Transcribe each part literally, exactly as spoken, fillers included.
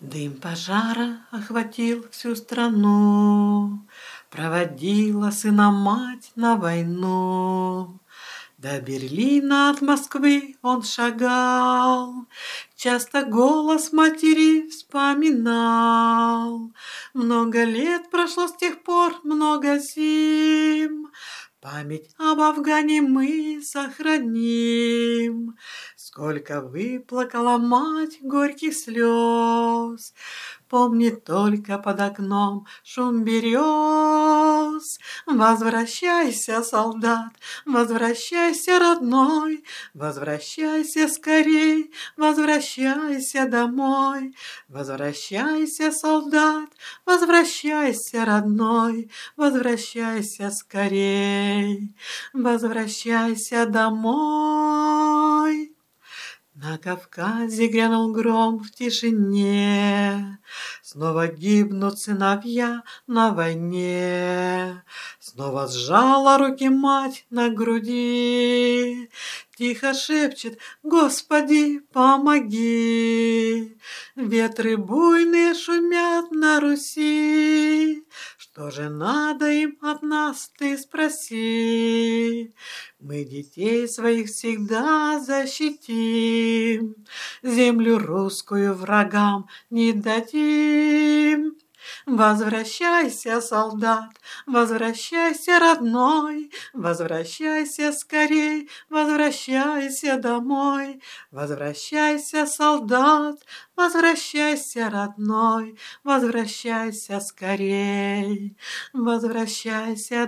Дым пожара охватил всю страну, Проводила сына мать на войну. До Берлина от Москвы он шагал, Часто голос матери вспоминал. Много лет прошло с тех пор, много зим, Память об Афгане мы сохраним. Сколько выплакала мать горьких слез, Помнит только под окном шум берез. Возвращайся, солдат, возвращайся, родной, Возвращайся скорей, возвращайся домой. Возвращайся, солдат, возвращайся, родной, Возвращайся скорей, возвращайся домой. На Кавказе грянул гром в тишине, Снова гибнут сыновья на войне. Снова сжала руки мать на груди, Тихо шепчет: Господи, помоги. Ветры буйные шумят на Руси, Что же надо им от нас, ты спроси. Мы детей своих всегда защитим, Землю русскую врагам не дадим. Возвращайся, солдат, возвращайся, родной, Возвращайся скорей, возвращайся домой. Возвращайся, солдат, возвращайся, родной, Возвращайся скорей, возвращайся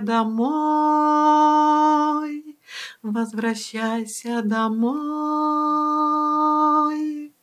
домой. Возвращайся домой.